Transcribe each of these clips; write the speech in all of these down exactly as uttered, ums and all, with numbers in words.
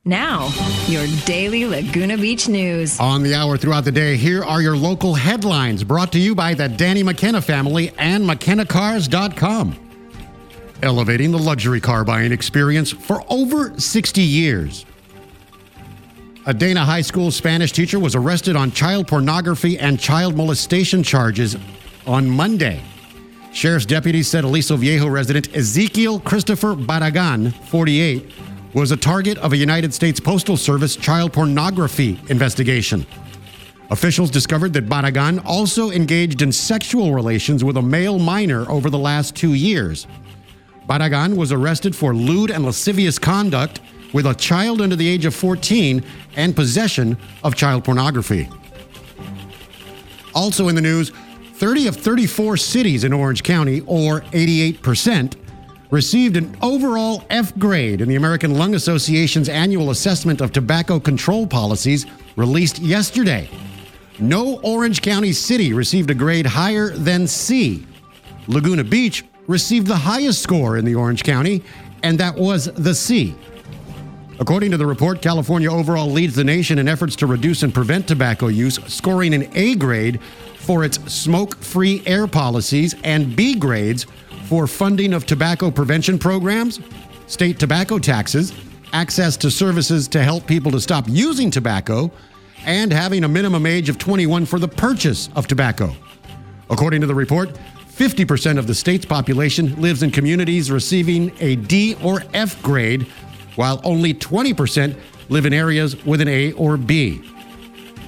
Now, your daily Laguna Beach news. On the hour throughout the day, here are your local headlines brought to you by the Danny McKenna family and McKenna Cars dot com. Elevating the luxury car buying experience for over sixty years. A Dana High School Spanish teacher was arrested on child pornography and child molestation charges on Monday. Sheriff's deputies said Aliso Viejo resident Ezekiel Christopher Barragan, forty-eight, was a target of a United States Postal Service child pornography investigation. Officials discovered that Barragan also engaged in sexual relations with a male minor over the last two years. Barragan was arrested for lewd and lascivious conduct with a child under the age of fourteen and possession of child pornography. Also in the news, thirty of thirty-four cities in Orange County, or eighty-eight percent, received an overall F grade in the American Lung Association's annual assessment of tobacco control policies released yesterday. No Orange County city received a grade higher than C. Laguna Beach received the highest score in the Orange County, and that was the C. According to the report, California overall leads the nation in efforts to reduce and prevent tobacco use, scoring an A grade for its smoke-free air policies and B grades for funding of tobacco prevention programs, state tobacco taxes, access to services to help people to stop using tobacco, and having a minimum age of twenty-one for the purchase of tobacco. According to the report, fifty percent of the state's population lives in communities receiving a D or F grade, while only twenty percent live in areas with an A or B.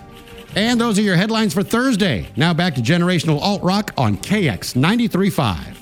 And those are your headlines for Thursday. Now back to Generational Alt Rock on K X ninety-three point five.